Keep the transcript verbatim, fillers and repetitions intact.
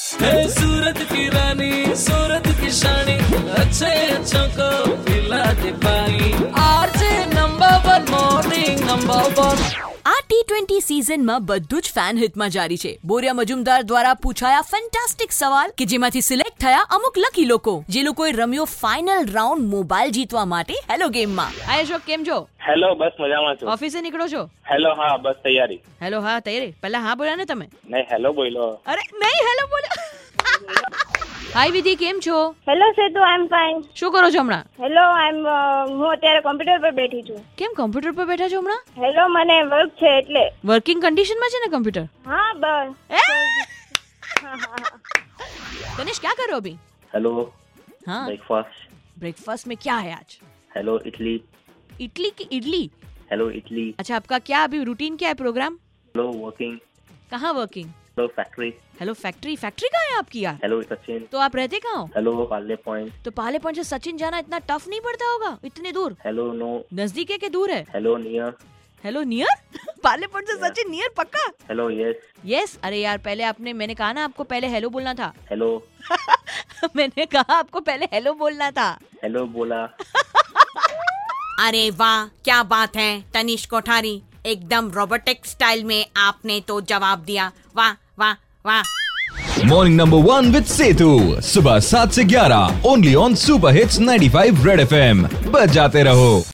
है सूरत की रानी, सूरत की शानी, अच्छे अच्छों को पिला दे पानी। RJ number one morning number one. આ ટી ટ્વેન્ટી સિઝનમાં બધું જ ફેન હિટમાં જારી છે. બોરિયા મજુમદાર દ્વારા પૂછાયા ફેન્ટાસ્ટિક સવાલ કે જેમાંથી સિલેક્ટ થયા અમુક લકી લોકો જે લોકોએ રમ્યો ફાઇનલ રાઉન્ડ મોબાઈલ જીતવા માટે હેલો ગેમમાં. હાય અશોક, કેમ છો? હેલો, બસ મજામાં છું. ઓફિસે નીકળો છો? હેલો, હા, બસ તૈયારી. હેલો, હા તૈયારી. પહેલા હા બોલ્યા ને તમે? નહીં, હેલો બોલ્યો. અરે નહીં, હેલો બોલ્યો. હાય વિધિ, કેમ છો? Hello Setu, I am fine. શું કરો છો હમણાં? હેલો, આઈ એમ હું અત્યારે કોમ્પ્યુટર પર બેઠી છું. કેમ કોમ્પ્યુટર પર બેઠા છો હમણાં? હેલો, મને વર્ક છે એટલે. વર્કિંગ કન્ડિશનમાં છે ને કમ્પ્યુટર? हाँ बस. तनिष क्या कर रहे हो अभी? हेलो, हाँ, ब्रेकफास्ट. ब्रेकफास्ट में क्या है आज? हेलो, इडली. इडली की इडली? हेलो, इडली. अच्छा, आपका क्या अभी रूटीन क्या है, प्रोग्राम? Hello, working. कहाँ working? Hello, factory. Hello factory. Factory कहाँ है आपकी यार? हेलो, सचिन. तो आप रहते कहाँ हो? हेलो, पाले पॉइंट. तो पाले पॉइंट से सचिन जाना इतना टफ नहीं पड़ता होगा, इतने दूर? Hello, no. नजदीक है कि दूर है? Hello, near. Hello near? Pale point से सचिन नियर पक्का? Hello, yes. यस. अरे यार, पहले आपने मैंने कहा ना आपको पहले हेलो बोलना था. हेलो. मैंने कहा आपको पहले हेलो बोलना था. हेलो बोला. अरे वाह, क्या बात है तनिष कोठारी, एकदम रोबोटिक स्टाइल में आपने तो जवाब दिया. वाह वाह वाह. Morning number one with Setu, सुबह सात से ग्यारह, only on super hits ninety five red F M. बच जाते रहो.